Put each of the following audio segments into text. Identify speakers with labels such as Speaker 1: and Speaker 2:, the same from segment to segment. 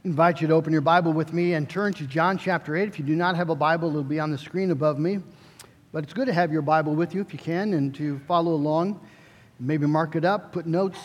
Speaker 1: invite you to open your Bible with me and turn to John chapter 8. If you do not have a Bible, it'll be on the screen above me. But it's good to have your Bible with you if you can and to follow along. Maybe mark it up, put notes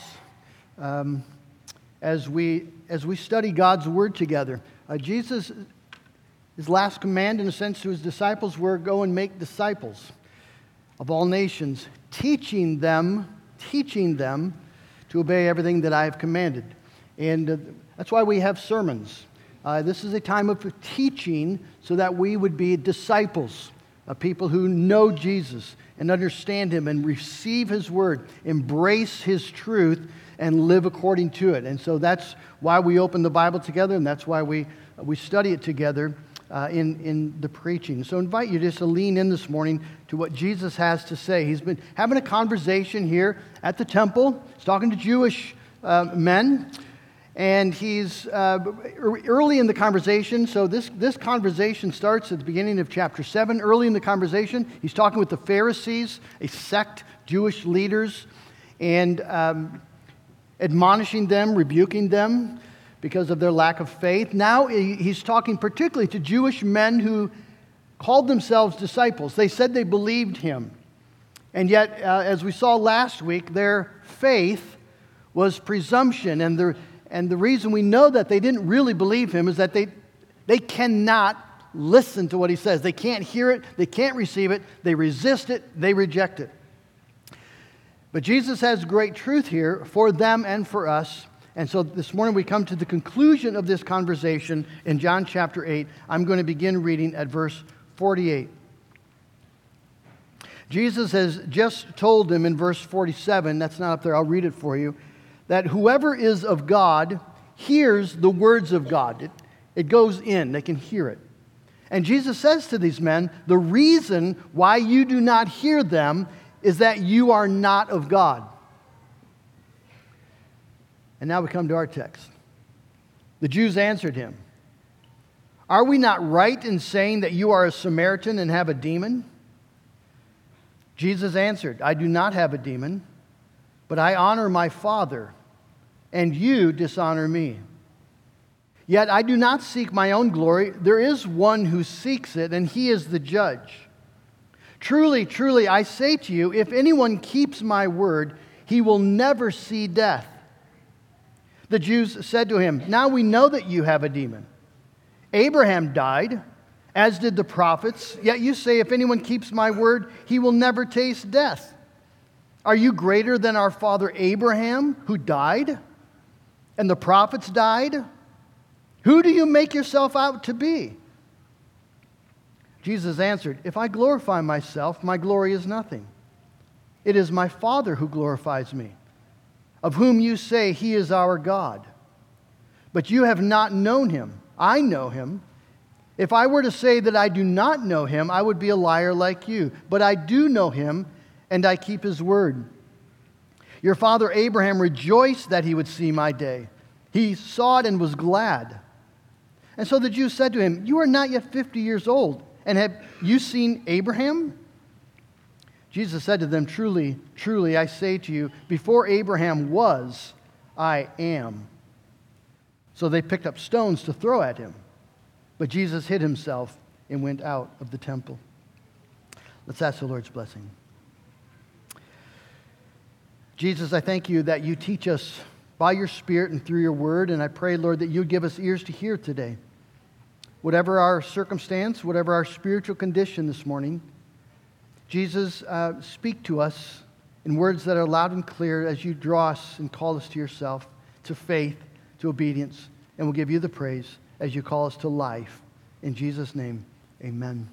Speaker 1: as we study God's Word together. Jesus, his last command in a sense to his disciples were go and make disciples of all nations, teaching them to obey everything that I have commanded. And that's why we have sermons. This is a time of teaching so that we would be disciples of people who know Jesus and understand Him and receive His Word, embrace His truth, and live according to it. And so that's why we open the Bible together, and that's why we study it together in the preaching. So I invite you just to lean in this morning to what Jesus has to say. He's been having a conversation here at the temple. He's talking to Jewish men. And he's early in the conversation, so this conversation starts at the beginning of chapter 7. Early in the conversation, he's talking with the Pharisees, a sect, Jewish leaders, and admonishing them, rebuking them because of their lack of faith. Now he's talking particularly to Jewish men who called themselves disciples. They said they believed him. And yet, as we saw last week, their faith was presumption, and the reason we know that they didn't really believe him is that they cannot listen to what he says. They can't hear it. They can't receive it. They resist it. They reject it. But Jesus has great truth here for them and for us. And so this morning we come to the conclusion of this conversation in John chapter 8. I'm going to begin reading at verse 48. Jesus has just told them in verse 47, that's not up there, I'll read it for you, that whoever is of God hears the words of God. It goes in. They can hear it. And Jesus says to these men, the reason why you do not hear them is that you are not of God. And now we come to our text. The Jews answered him, are we not right in saying that you are a Samaritan and have a demon? Jesus answered, I do not have a demon, but I honor my Father, and you dishonor me. Yet I do not seek my own glory. There is one who seeks it, and he is the judge. Truly, truly, I say to you, if anyone keeps my word, he will never see death. The Jews said to him, now we know that you have a demon. Abraham died, as did the prophets, yet you say, if anyone keeps my word, he will never taste death. Are you greater than our father Abraham, who died, and the prophets died? Who do you make yourself out to be? Jesus answered, if I glorify myself, my glory is nothing. It is my Father who glorifies me, of whom you say he is our God. But you have not known him. I know him. If I were to say that I do not know him, I would be a liar like you. But I do know him, and I keep his word. Your father Abraham rejoiced that he would see my day. He saw it and was glad. And so the Jews said to him, you are not yet 50 years old, and have you seen Abraham? Jesus said to them, truly, truly, I say to you, before Abraham was, I am. So they picked up stones to throw at him. But Jesus hid himself and went out of the temple. Let's ask the Lord's blessing. Jesus, I thank you that you teach us by your Spirit and through your word, and I pray, Lord, that you give us ears to hear today. Whatever our circumstance, whatever our spiritual condition this morning, Jesus, speak to us in words that are loud and clear as you draw us and call us to yourself, to faith, to obedience, and we'll give you the praise as you call us to life. In Jesus' name, amen.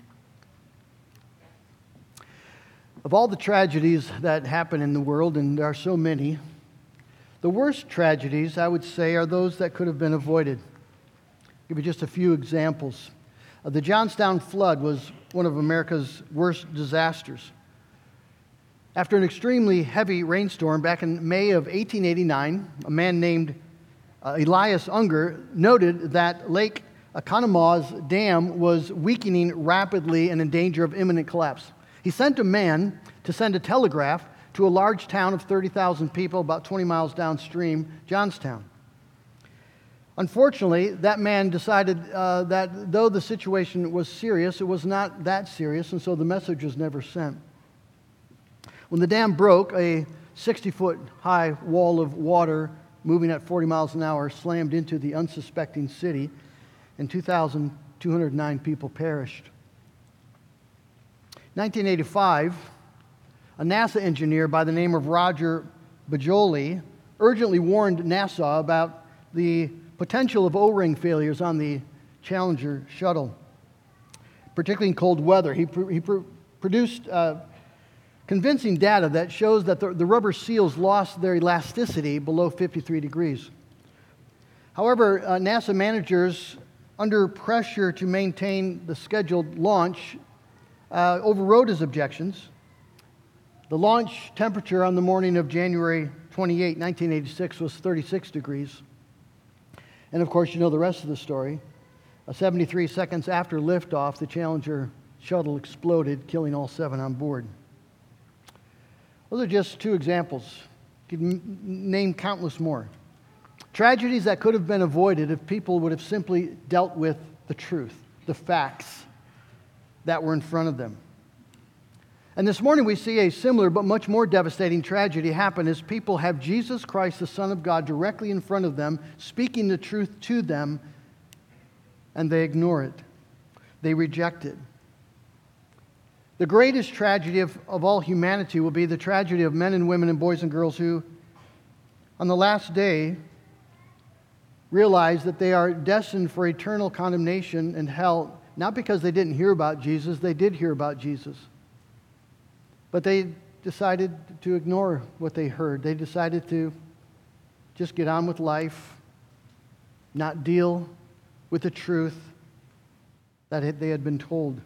Speaker 1: Of all the tragedies that happen in the world, and there are so many, the worst tragedies, I would say, are those that could have been avoided. I'll give you just a few examples. The Johnstown flood was one of America's worst disasters. After an extremely heavy rainstorm back in May of 1889, a man named Elias Unger noted that Lake Economaw's dam was weakening rapidly and in danger of imminent collapse. He sent a man to send a telegraph to a large town of 30,000 people about 20 miles downstream, Johnstown. Unfortunately, that man decided that though the situation was serious, it was not that serious, and so the message was never sent. When the dam broke, a 60-foot high wall of water moving at 40 miles an hour slammed into the unsuspecting city, and 2,209 people perished. 1985, a NASA engineer by the name of Roger Bajoli urgently warned NASA about the potential of O-ring failures on the Challenger shuttle, particularly in cold weather. He produced convincing data that shows that the rubber seals lost their elasticity below 53 degrees. However, NASA managers, under pressure to maintain the scheduled launch, overrode his objections. The launch temperature on the morning of January 28, 1986 was 36 degrees. And of course, you know the rest of the story. 73 seconds after liftoff, the Challenger shuttle exploded, killing all 7 on board. Those are just 2 examples. You could name countless more. Tragedies that could have been avoided if people would have simply dealt with the truth, the facts that were in front of them. And this morning we see a similar but much more devastating tragedy happen as people have Jesus Christ, the Son of God, directly in front of them, speaking the truth to them, and they ignore it. They reject it. The greatest tragedy of all humanity will be the tragedy of men and women and boys and girls who, on the last day, realize that they are destined for eternal condemnation and hell, not because they didn't hear about Jesus, they did hear about Jesus. But they decided to ignore what they heard. They decided to just get on with life, not deal with the truth that they had been told.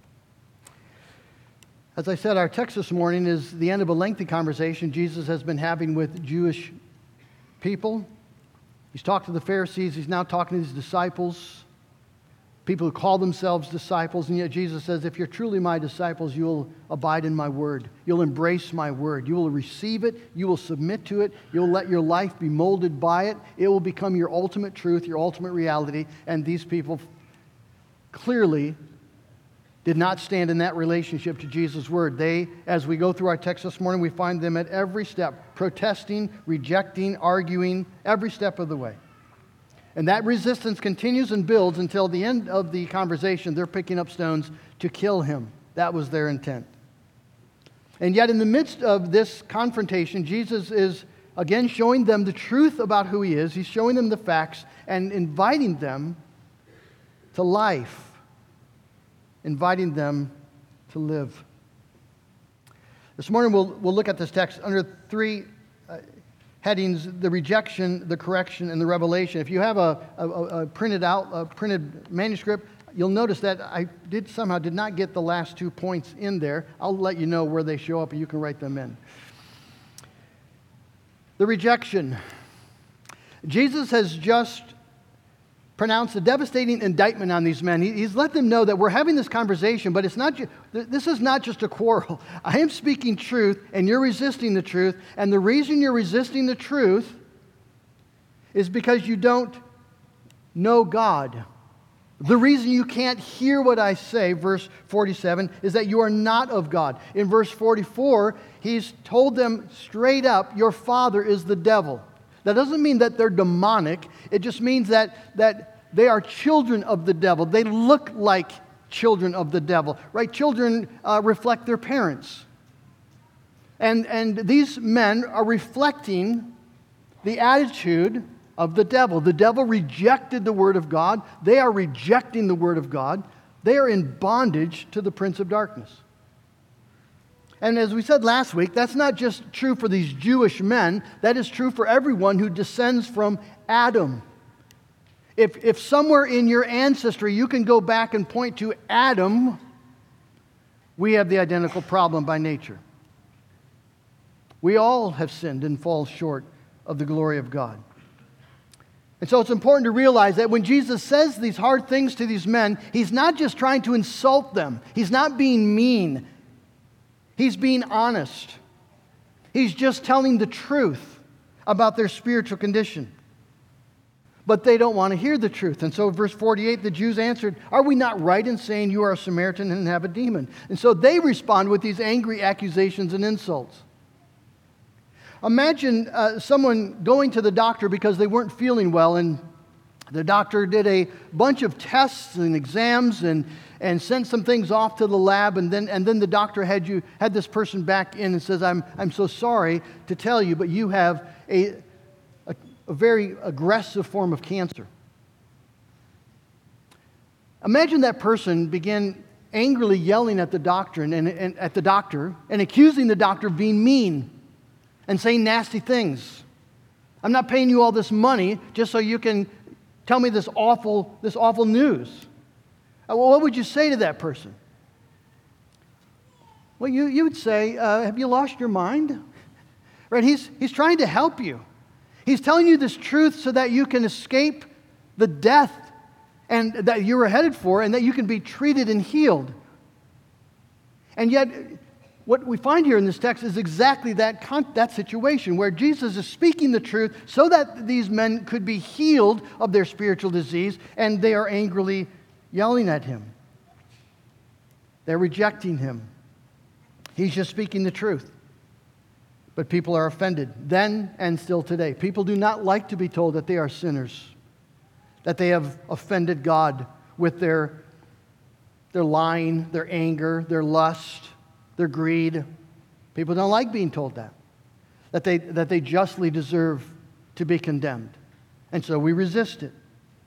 Speaker 1: As I said, our text this morning is the end of a lengthy conversation Jesus has been having with Jewish people. He's talked to the Pharisees. He's now talking to his disciples, people who call themselves disciples. And yet Jesus says, if you're truly my disciples, you will abide in my word. You'll embrace my word. You will receive it. You will submit to it. You'll let your life be molded by it. It will become your ultimate truth, your ultimate reality. And these people clearly did not stand in that relationship to Jesus' word. They, as we go through our text this morning, we find them at every step, protesting, rejecting, arguing, every step of the way. And that resistance continues and builds until the end of the conversation. They're picking up stones to kill him. That was their intent. And yet in the midst of this confrontation, Jesus is again showing them the truth about who he is. He's showing them the facts and inviting them to life, inviting them to live. This morning we'll look at this text under 3 headings: the rejection, the correction, and the revelation. If you have a printed manuscript, you'll notice that I somehow did not get the last 2 points in there. I'll let you know where they show up and you can write them in. The rejection. Jesus has just pronounced a devastating indictment on these men. He's let them know that we're having this conversation, but this is not just a quarrel. I am speaking truth, and you're resisting the truth, and the reason you're resisting the truth is because you don't know God. The reason you can't hear what I say, verse 47, is that you are not of God. In verse 44, he's told them straight up, your father is the devil. That doesn't mean that they're demonic. It just means that they are children of the devil. They look like children of the devil, right? Children reflect their parents. And these men are reflecting the attitude of the devil. The devil rejected the Word of God. They are rejecting the Word of God. They are in bondage to the prince of darkness. And as we said last week, that's not just true for these Jewish men. That is true for everyone who descends from Adam. If somewhere in your ancestry you can go back and point to Adam, we have the identical problem by nature. We all have sinned and fall short of the glory of God. And so it's important to realize that when Jesus says these hard things to these men, he's not just trying to insult them. He's not being mean. He's being honest. He's just telling the truth about their spiritual condition. But they don't want to hear the truth. And so verse 48, the Jews answered, "Are we not right in saying you are a Samaritan and have a demon?" And so they respond with these angry accusations and insults. Imagine someone going to the doctor because they weren't feeling well, and the doctor did a bunch of tests and exams and sent some things off to the lab, and then the doctor had this person back in and says, I'm so sorry to tell you, but you have a very aggressive form of cancer. Imagine that person began angrily yelling at the doctor and accusing the doctor of being mean and saying nasty things. I'm not paying you all this money just so you can tell me this awful news. Well, what would you say to that person? Well, you would say, have you lost your mind? Right? He's trying to help you. He's telling you this truth so that you can escape the death and that you were headed for, and that you can be treated and healed. And yet, what we find here in this text is exactly that situation where Jesus is speaking the truth so that these men could be healed of their spiritual disease, and they are angrily yelling at him. They're rejecting him. He's just speaking the truth. But people are offended then and still today. People do not like to be told that they are sinners, that they have offended God with their lying, their anger, their lust, their greed. People don't like being told that they justly deserve to be condemned. And so we resist it.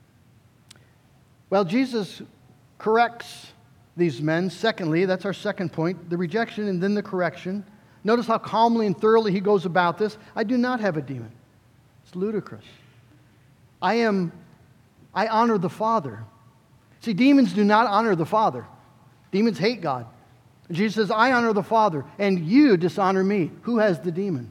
Speaker 1: Well, Jesus corrects these men. Secondly, that's our second point, the rejection and then the correction. Notice how calmly and thoroughly he goes about this. I do not have a demon. It's ludicrous. I honor the Father. See, demons do not honor the Father. Demons hate God. Jesus says, I honor the Father, and you dishonor me. Who has the demon?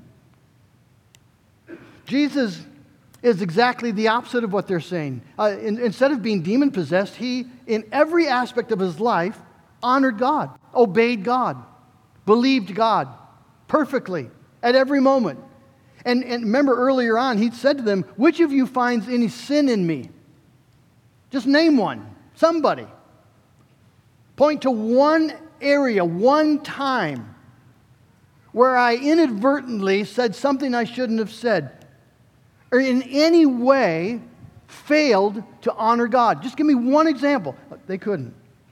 Speaker 1: Jesus is exactly the opposite of what they're saying. Instead of being demon-possessed, he, in every aspect of his life, honored God, obeyed God, believed God perfectly at every moment. And remember earlier on, he said to them, which of you finds any sin in me? Just name one, somebody. Point to one area, one time where I inadvertently said something I shouldn't have said, or in any way failed to honor God. Just give me one example. They couldn't.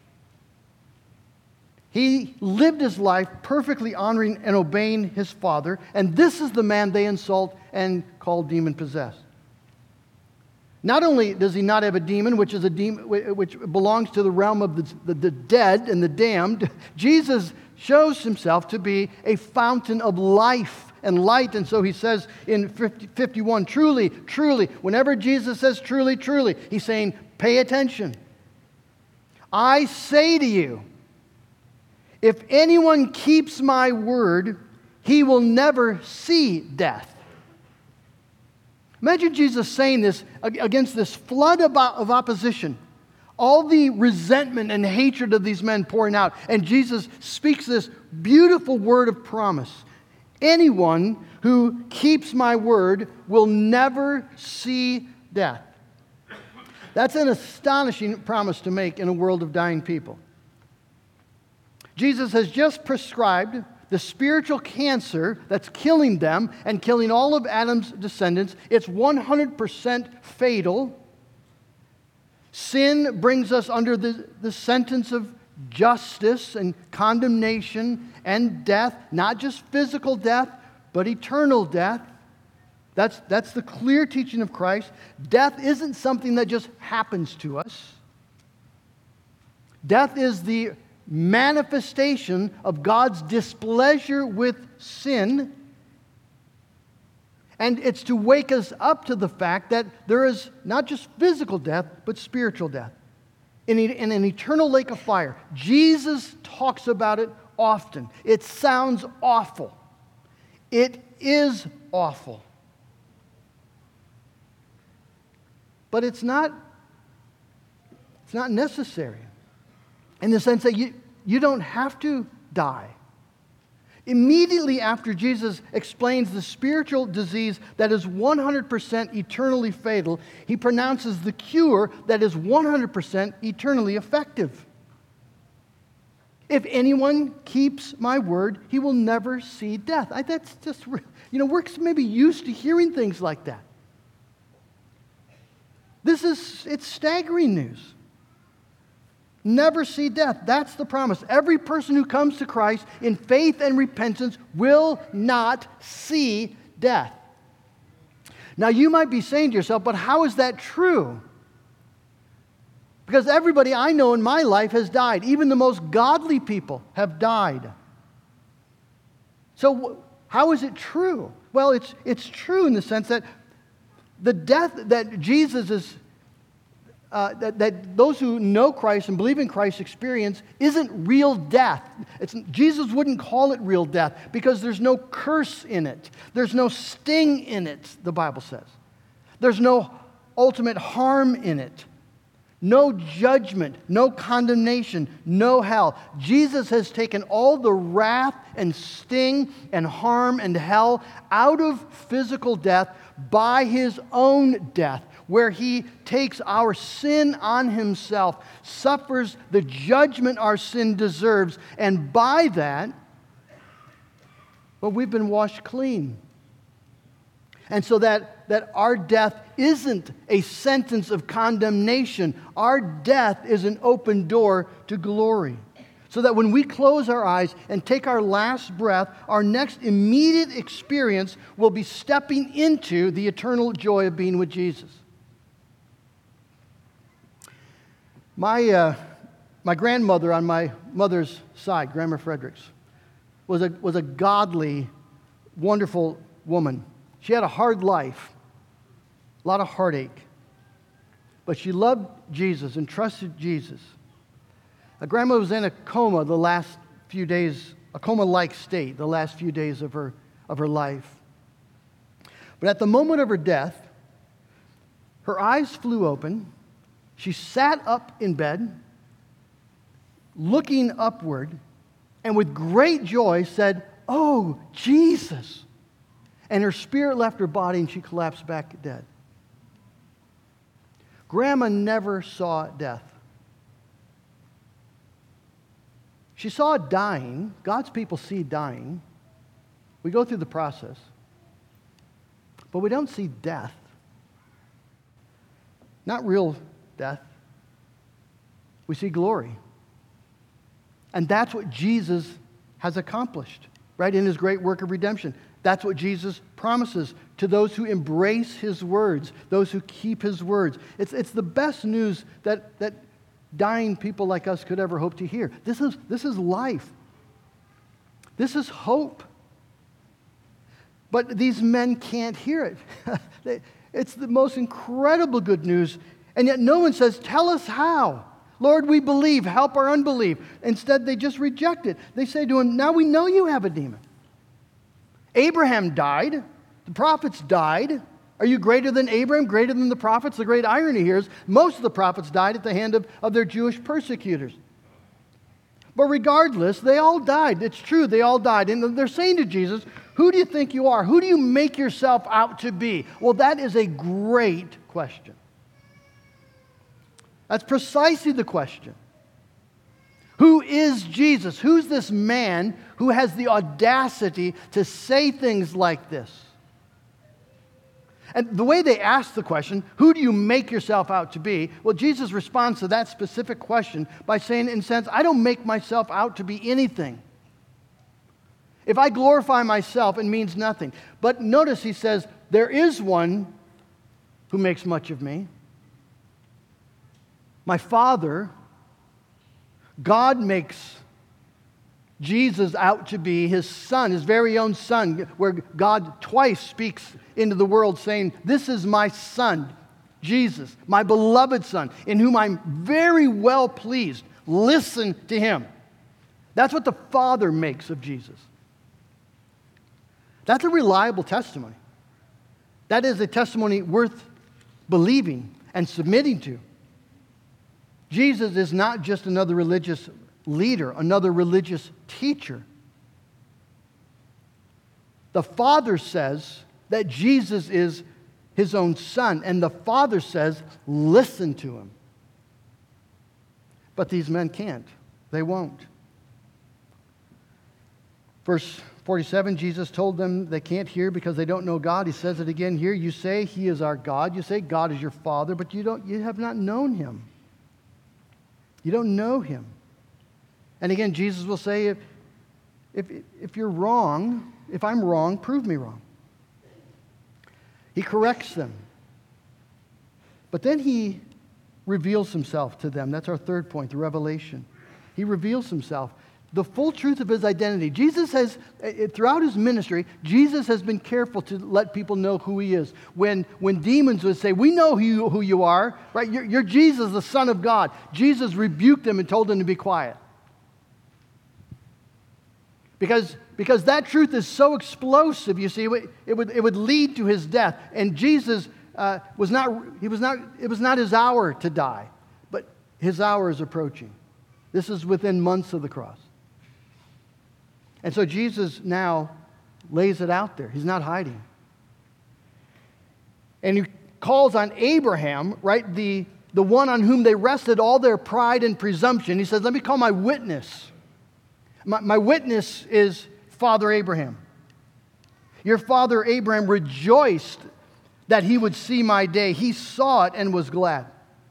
Speaker 1: He lived his life perfectly honoring and obeying his Father, and this is the man they insult and call demon-possessed. Not only does he not have a demon, which belongs to the realm of the dead and the damned, Jesus shows himself to be a fountain of life and light. And so he says in 51, truly, truly, whenever Jesus says truly, truly, he's saying, pay attention. I say to you, if anyone keeps my word, he will never see death. Imagine Jesus saying this against this flood of opposition. All the resentment and hatred of these men pouring out. And Jesus speaks this beautiful word of promise. Anyone who keeps my word will never see death. That's an astonishing promise to make in a world of dying people. Jesus has just prescribed the spiritual cancer that's killing them and killing all of Adam's descendants. It's 100% fatal. Sin brings us under the sentence of justice and condemnation and death, not just physical death, but eternal death. That's the clear teaching of Christ. Death isn't something that just happens to us. Death is the manifestation of God's displeasure with sin. And it's to wake us up to the fact that there is not just physical death, but spiritual death in an eternal lake of fire. Jesus talks about it often. It sounds awful. It is awful. But it's not necessary in the sense that you don't have to die. Immediately after Jesus explains the spiritual disease that is 100% eternally fatal, he pronounces the cure that is 100% eternally effective. If anyone keeps my word, he will never see death. That's just, we're maybe used to hearing things like that. It's staggering news. Never see death. That's the promise. Every person who comes to Christ in faith and repentance will not see death. Now, you might be saying to yourself, but how is that true? Because everybody I know in my life has died. Even the most godly people have died. So how is it true? Well, it's true in the sense that the death that Jesus is that those who know Christ and believe in Christ experience isn't real death. Jesus wouldn't call it real death because there's no curse in it. There's no sting in it, the Bible says. There's no ultimate harm in it. No judgment, no condemnation, no hell. Jesus has taken all the wrath and sting and harm and hell out of physical death by his own death, where he takes our sin on himself, suffers the judgment our sin deserves, and by that, we've been washed clean. And so that our death isn't a sentence of condemnation. Our death is an open door to glory. So that when we close our eyes and take our last breath, our next immediate experience will be stepping into the eternal joy of being with Jesus. My grandmother on my mother's side, Grandma Fredericks, was a godly, wonderful woman. She had a hard life, a lot of heartache, but she loved Jesus and trusted Jesus. Grandma was in a coma the last few days, a coma-like state, the last few days of her life. But at the moment of her death, her eyes flew open. She sat up in bed, looking upward, and with great joy said, "Oh, Jesus!" And her spirit left her body and she collapsed back dead. Grandma never saw death. She saw dying. God's people see dying. We go through the process. But we don't see death. Not real death. We see glory. And that's what Jesus has accomplished, right, in his great work of redemption. That's what Jesus promises to those who embrace his words, those who keep his words. It's the best news that dying people like us could ever hope to hear. This is life. This is hope. But these men can't hear it. It's the most incredible good news, and yet no one says, "Tell us how. Lord, we believe. Help our unbelief." Instead, they just reject it. They say to him, "Now we know you have a demon. Abraham died. The prophets died. Are you greater than Abraham, greater than the prophets?" The great irony here is most of the prophets died at the hand of their Jewish persecutors. But regardless, they all died. It's true, they all died. And they're saying to Jesus, "Who do you think you are? Who do you make yourself out to be?" Well, that is a great question. That's precisely the question. Who is Jesus? Who's this man who has the audacity to say things like this? And the way they ask the question, "Who do you make yourself out to be?" Well, Jesus responds to that specific question by saying, in a sense, I don't make myself out to be anything. If I glorify myself, it means nothing. But notice he says, there is one who makes much of me. My Father, God, makes Jesus out to be his Son, his very own Son, where God twice speaks into the world saying, "This is my Son, Jesus, my beloved Son, in whom I'm very well pleased. Listen to him." That's what the Father makes of Jesus. That's a reliable testimony. That is a testimony worth believing and submitting to. Jesus is not just another religious leader, another religious teacher. The Father says that Jesus is his own Son, and the Father says, listen to him. But these men can't. They won't. Verse 47, Jesus told them they can't hear because they don't know God. He says it again here. You say he is our God. You say God is your Father, but you have not known him. You don't know him. And again, Jesus will say, if you're wrong, if I'm wrong, prove me wrong. He corrects them. But then he reveals himself to them. That's our third point, the revelation. He reveals himself. The full truth of his identity. Jesus has, throughout his ministry, Jesus has been careful to let people know who he is. When demons would say, we know who you are, right? You're Jesus, the Son of God. Jesus rebuked them and told them to be quiet. Because that truth is so explosive, you see, it would lead to his death. And Jesus it was not his hour to die, but his hour is approaching. This is within months of the cross. And so Jesus now lays it out there. He's not hiding. And he calls on Abraham, right, the one on whom they rested all their pride and presumption. He says, let me call my witness. My witness is Father Abraham. Your father Abraham rejoiced that he would see my day. He saw it and was glad.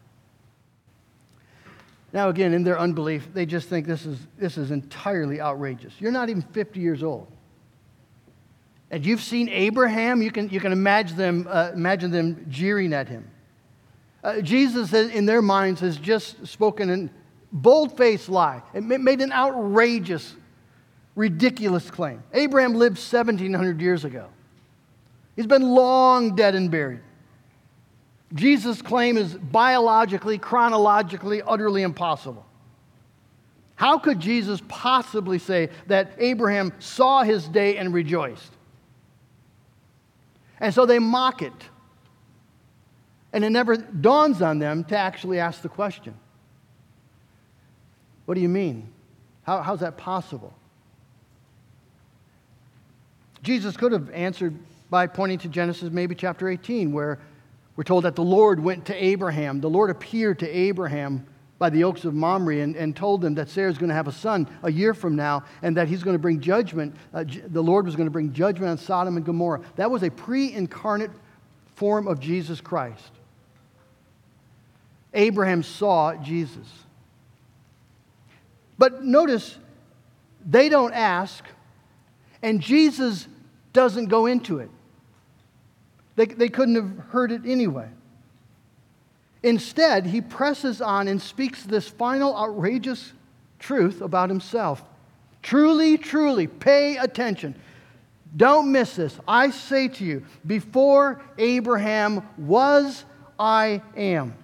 Speaker 1: Now again, in their unbelief, they just think this is entirely outrageous. You're not even 50 years old. And you've seen Abraham, you can imagine them jeering at him. Jesus, in their minds, has just spoken a bold-faced lie. It made an outrageous, ridiculous claim. Abraham lived 1,700 years ago. He's been long dead and buried. Jesus' claim is biologically, chronologically, utterly impossible. How could Jesus possibly say that Abraham saw his day and rejoiced? And so they mock it. And it never dawns on them to actually ask the question. What do you mean? How's that possible? Jesus could have answered by pointing to Genesis maybe chapter 18, where we're told that the Lord went to Abraham. The Lord appeared to Abraham by the oaks of Mamre and told him that Sarah's going to have a son a year from now and that he's going to bring judgment. The Lord was going to bring judgment on Sodom and Gomorrah. That was a pre-incarnate form of Jesus Christ. Abraham saw Jesus. But notice, they don't ask, and Jesus doesn't go into it. They couldn't have heard it anyway. Instead, he presses on and speaks this final outrageous truth about himself. Truly, truly, pay attention. Don't miss this. I say to you, before Abraham was, I am.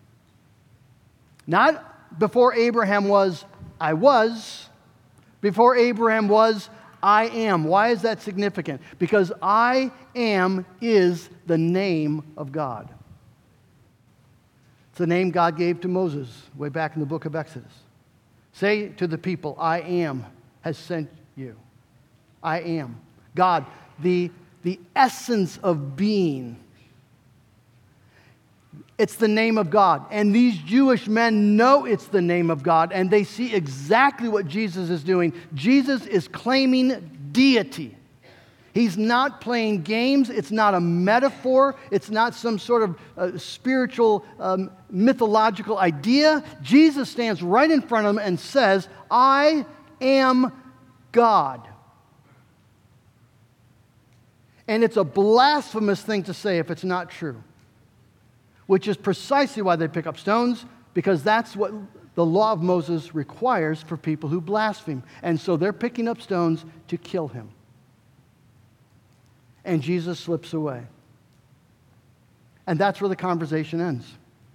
Speaker 1: Not before Abraham was, I was. Before Abraham was, I am. Why is that significant? Because I am is the name of God. It's the name God gave to Moses way back in the book of Exodus. Say to the people, I am has sent you. I am. God, the essence of being. It's the name of God. And these Jewish men know it's the name of God, and they see exactly what Jesus is doing. Jesus is claiming deity. He's not playing games. It's not a metaphor. It's not some sort of spiritual, mythological idea. Jesus stands right in front of them and says, I am God. And it's a blasphemous thing to say if it's not true. Which is precisely why they pick up stones, because that's what the law of Moses requires for people who blaspheme. And so they're picking up stones to kill him. And Jesus slips away. And that's where the conversation ends.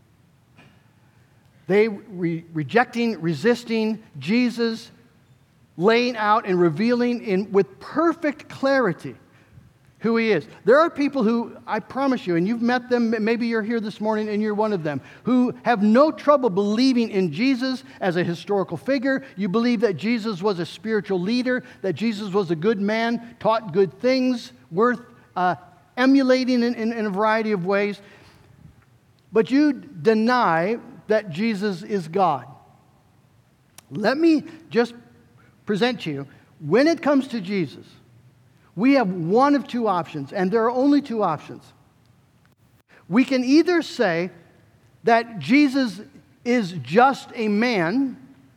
Speaker 1: They rejecting, resisting, Jesus laying out and revealing with perfect clarity who he is. There are people who, I promise you, and you've met them, maybe you're here this morning and you're one of them, who have no trouble believing in Jesus as a historical figure. You believe that Jesus was a spiritual leader, that Jesus was a good man, taught good things, worth emulating in a variety of ways. But you deny that Jesus is God. Let me just present to you, when it comes to Jesus, we have one of two options, and there are only two options. We can either say that Jesus is just a man,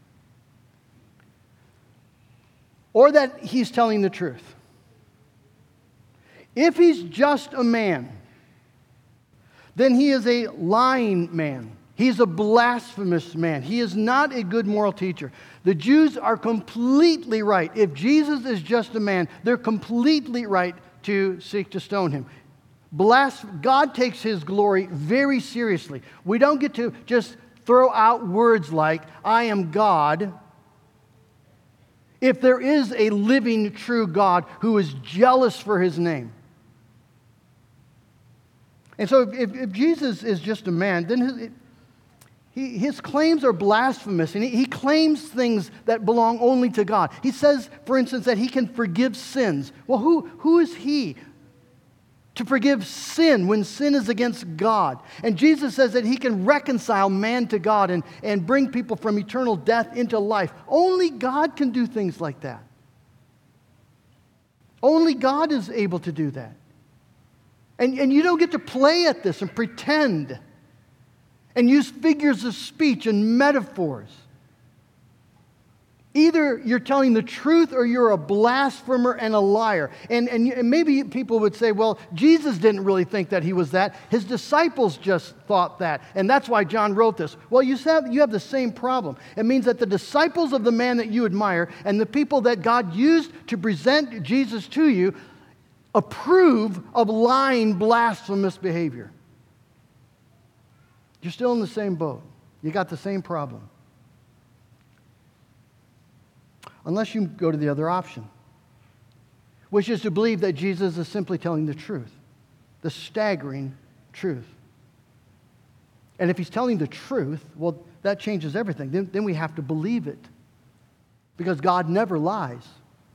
Speaker 1: or that he's telling the truth. If he's just a man, then he is a lying man. He's a blasphemous man. He is not a good moral teacher. The Jews are completely right. If Jesus is just a man, they're completely right to seek to stone him. God takes his glory very seriously. We don't get to just throw out words like, I am God, if there is a living, true God who is jealous for his name. And so if Jesus is just a man, then his claims are blasphemous, and he claims things that belong only to God. He says, for instance, that he can forgive sins. Well, who is he to forgive sin when sin is against God? And Jesus says that he can reconcile man to God and bring people from eternal death into life. Only God can do things like that. Only God is able to do that. And you don't get to play at this and pretend and use figures of speech and metaphors. Either you're telling the truth or you're a blasphemer and a liar. And maybe people would say, well, Jesus didn't really think that he was that. His disciples just thought that. And that's why John wrote this. Well, you have the same problem. It means that the disciples of the man that you admire and the people that God used to present Jesus to you approve of lying, blasphemous behavior. You're still in the same boat. You got the same problem. Unless you go to the other option, which is to believe that Jesus is simply telling the truth, the staggering truth. And if he's telling the truth, well, that changes everything. Then we have to believe it, because God never lies.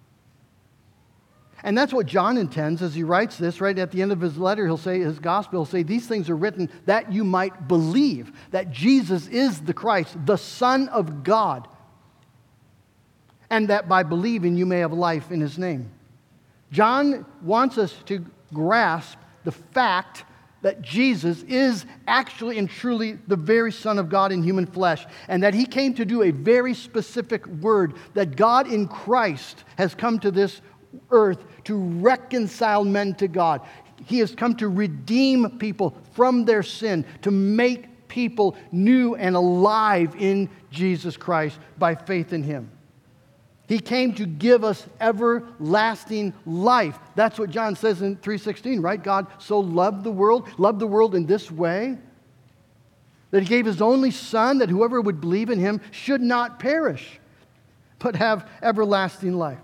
Speaker 1: And that's what John intends as he writes this. Right at the end of his letter, he'll say, his gospel, he'll say, these things are written that you might believe that Jesus is the Christ, the Son of God, and that by believing you may have life in his name. John wants us to grasp the fact that Jesus is actually and truly the very Son of God in human flesh, and that he came to do a very specific word, that God in Christ has come to this earth to reconcile men to God. He has come to redeem people from their sin, to make people new and alive in Jesus Christ by faith in him. He came to give us everlasting life. That's what John says in 3:16, right? God so loved the world in this way, that he gave his only Son, that whoever would believe in him should not perish, but have everlasting life.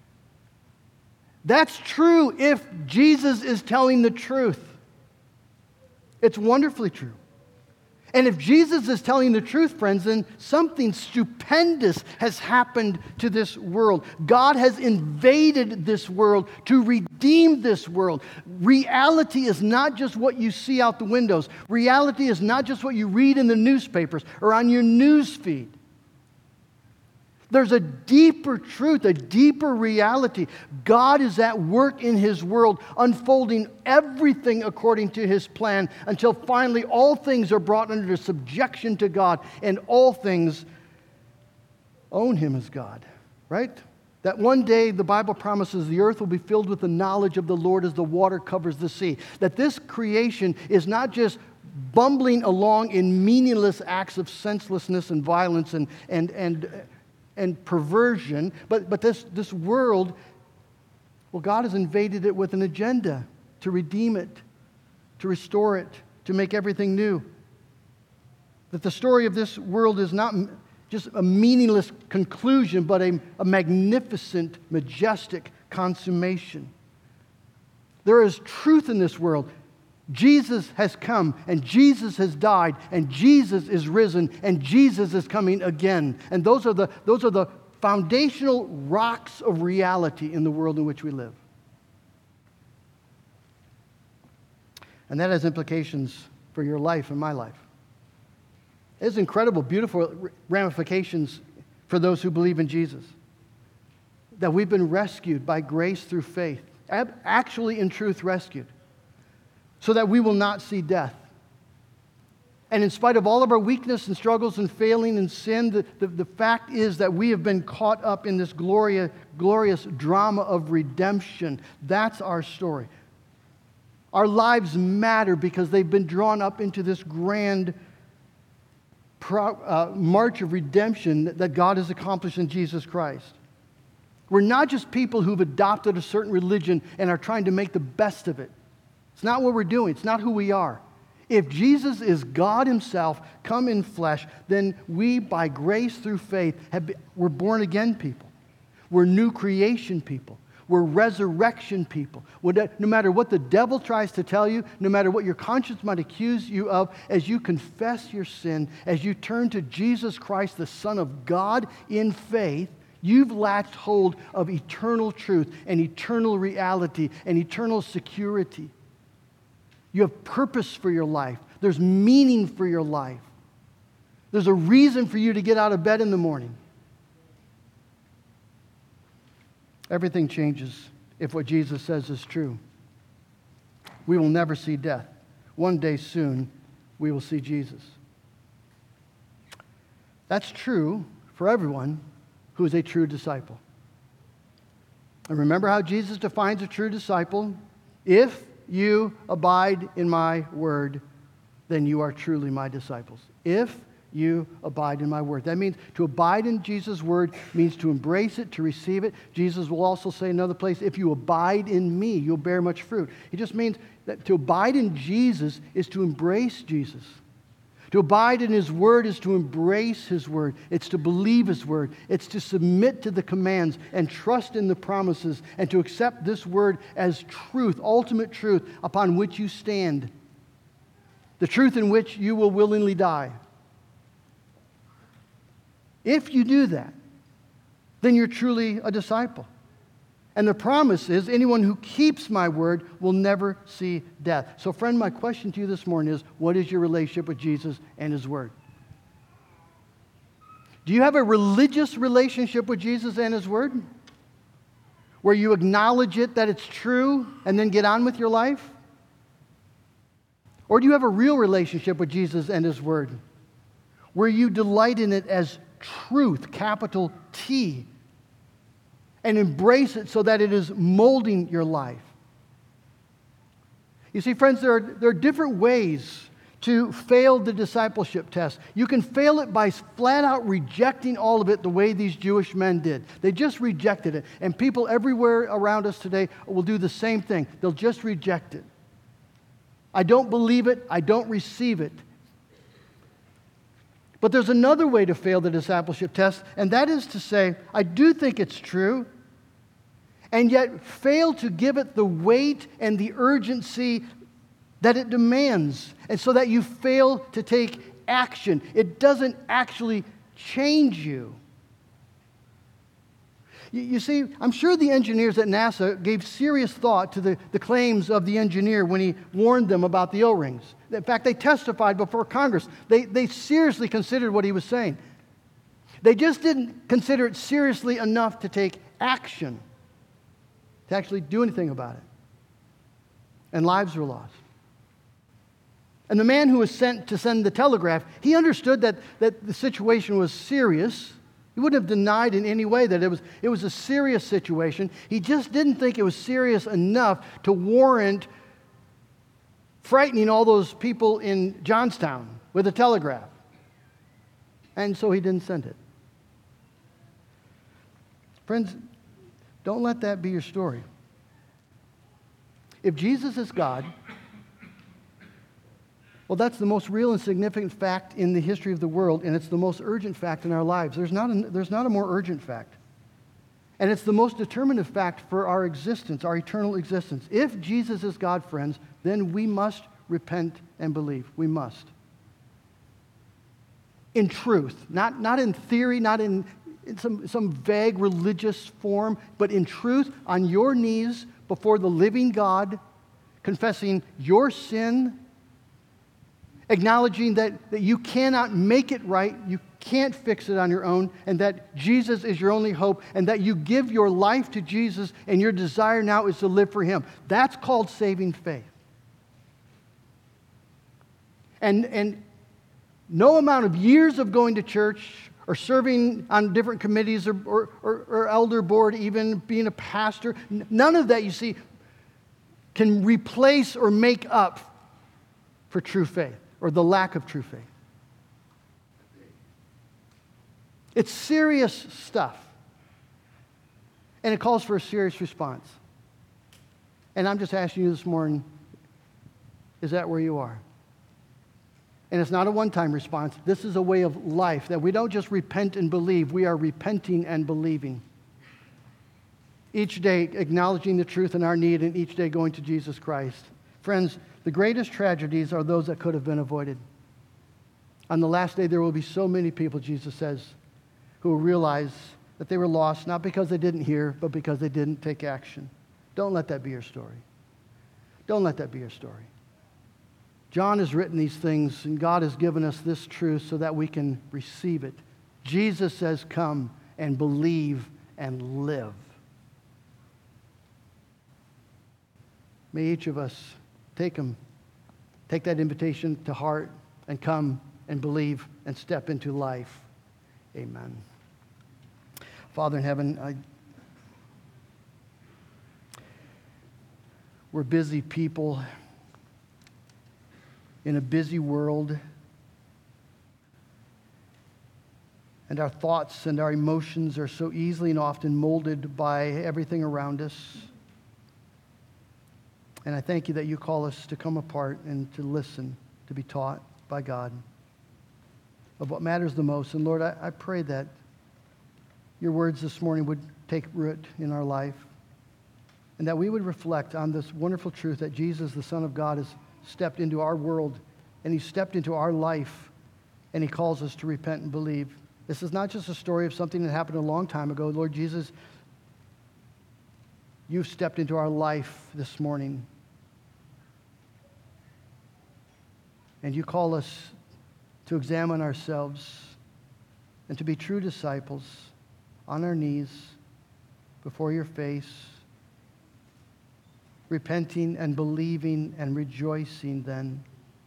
Speaker 1: That's true if Jesus is telling the truth. It's wonderfully true. And if Jesus is telling the truth, friends, then something stupendous has happened to this world. God has invaded this world to redeem this world. Reality is not just what you see out the windows. Reality is not just what you read in the newspapers or on your news feed. There's a deeper truth, a deeper reality. God is at work in his world, unfolding everything according to his plan, until finally all things are brought under subjection to God, and all things own him as God, right? That one day, the Bible promises, the earth will be filled with the knowledge of the Lord as the water covers the sea. That this creation is not just bumbling along in meaningless acts of senselessness and violence and perversion, but this world, well, God has invaded it with an agenda to redeem it, to restore it, to make everything new. That the story of this world is not just a meaningless conclusion, but a magnificent, majestic consummation. There is truth in this world. Jesus has come, and Jesus has died, and Jesus is risen, and Jesus is coming again. And those are the foundational rocks of reality in the world in which we live. And that has implications for your life and my life. It has incredible, beautiful ramifications for those who believe in Jesus. That we've been rescued by grace through faith, actually in truth rescued, so that we will not see death. And in spite of all of our weakness and struggles and failing and sin, the fact is that we have been caught up in this glorious drama of redemption. That's our story. Our lives matter because they've been drawn up into this grand march of redemption that God has accomplished in Jesus Christ. We're not just people who've adopted a certain religion and are trying to make the best of it. It's not what we're doing. It's not who we are. If Jesus is God himself come in flesh, then we, by grace through faith, we're born again people. We're new creation people. We're resurrection people. No matter what the devil tries to tell you, no matter what your conscience might accuse you of, as you confess your sin, as you turn to Jesus Christ, the Son of God, in faith, you've latched hold of eternal truth and eternal reality and eternal security. You have purpose for your life. There's meaning for your life. There's a reason for you to get out of bed in the morning. Everything changes if what Jesus says is true. We will never see death. One day soon, we will see Jesus. That's true for everyone who is a true disciple. And remember how Jesus defines a true disciple? If you abide in my word, then you are truly my disciples. If you abide in my word. That means to abide in Jesus' word means to embrace it, to receive it. Jesus will also say in another place, if you abide in me, you'll bear much fruit. It just means that to abide in Jesus is to embrace Jesus. To abide in his word is to embrace his word. It's to believe his word. It's to submit to the commands and trust in the promises and to accept this word as truth, ultimate truth upon which you stand. The truth in which you will willingly die. If you do that, then you're truly a disciple. And the promise is anyone who keeps my word will never see death. So friend, my question to you this morning is, what is your relationship with Jesus and his word? Do you have a religious relationship with Jesus and his word? Where you acknowledge it, that it's true, and then get on with your life? Or do you have a real relationship with Jesus and his word? Where you delight in it as truth, capital T, and embrace it so that it is molding your life. You see, friends, there are different ways to fail the discipleship test. You can fail it by flat out rejecting all of it the way these Jewish men did. They just rejected it. And people everywhere around us today will do the same thing. They'll just reject it. I don't believe it. I don't receive it. But there's another way to fail the discipleship test, and that is to say, I do think it's true, and yet fail to give it the weight and the urgency that it demands, and so that you fail to take action. It doesn't actually change you. You see, I'm sure the engineers at NASA gave serious thought to the claims of the engineer when he warned them about the O-rings. In fact, they testified before Congress. They seriously considered what he was saying. They just didn't consider it seriously enough to take action, to actually do anything about it. And lives were lost. And the man who was sent to send the telegraph, he understood that the situation was serious. He wouldn't have denied in any way that it was a serious situation. He just didn't think it was serious enough to warrant frightening all those people in Johnstown with a telegraph. And so he didn't send it. Friends, don't let that be your story. If Jesus is God, well, that's the most real and significant fact in the history of the world, and it's the most urgent fact in our lives. There's not a more urgent fact. And it's the most determinative fact for our existence, our eternal existence. If Jesus is God, friends, then we must repent and believe. We must. In truth, not in theory, not in some vague religious form, but in truth, on your knees before the living God, confessing your sin, acknowledging that you cannot make it right, you can't fix it on your own, and that Jesus is your only hope, and that you give your life to Jesus, and your desire now is to live for Him. That's called saving faith. And no amount of years of going to church or serving on different committees or elder board, even being a pastor, none of that, you see, can replace or make up for true faith or the lack of true faith. It's serious stuff. And it calls for a serious response. And I'm just asking you this morning, is that where you are? And it's not a one-time response. This is a way of life, that we don't just repent and believe. We are repenting and believing. Each day acknowledging the truth in our need, and each day going to Jesus Christ. Friends, the greatest tragedies are those that could have been avoided. On the last day, there will be so many people, Jesus says, who will realize that they were lost, not because they didn't hear, but because they didn't take action. Don't let that be your story. Don't let that be your story. John has written these things, and God has given us this truth so that we can receive it. Jesus says, come and believe and live. May each of us take that invitation to heart and come and believe and step into life. Amen. Father in heaven, we're busy people in a busy world, and our thoughts and our emotions are so easily and often molded by everything around us. And I thank you that you call us to come apart and to listen, to be taught by God of what matters the most. And Lord, I pray that your words this morning would take root in our life, and that we would reflect on this wonderful truth that Jesus, the Son of God, has stepped into our world, and He stepped into our life, and He calls us to repent and believe. This is not just a story of something that happened a long time ago. Lord Jesus, you've stepped into our life this morning, and you call us to examine ourselves and to be true disciples on our knees before your face, repenting and believing and rejoicing then,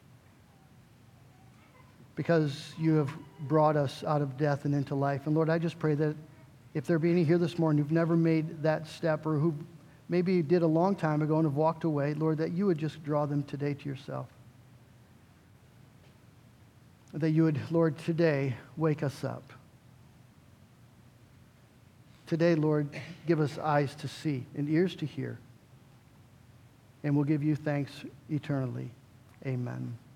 Speaker 1: because you have brought us out of death and into life. And Lord, I just pray that if there be any here this morning who've never made that step, or who maybe did a long time ago and have walked away, Lord, that you would just draw them today to yourself. That you would, Lord, today wake us up. Today, Lord, give us eyes to see and ears to hear. And we'll give you thanks eternally. Amen.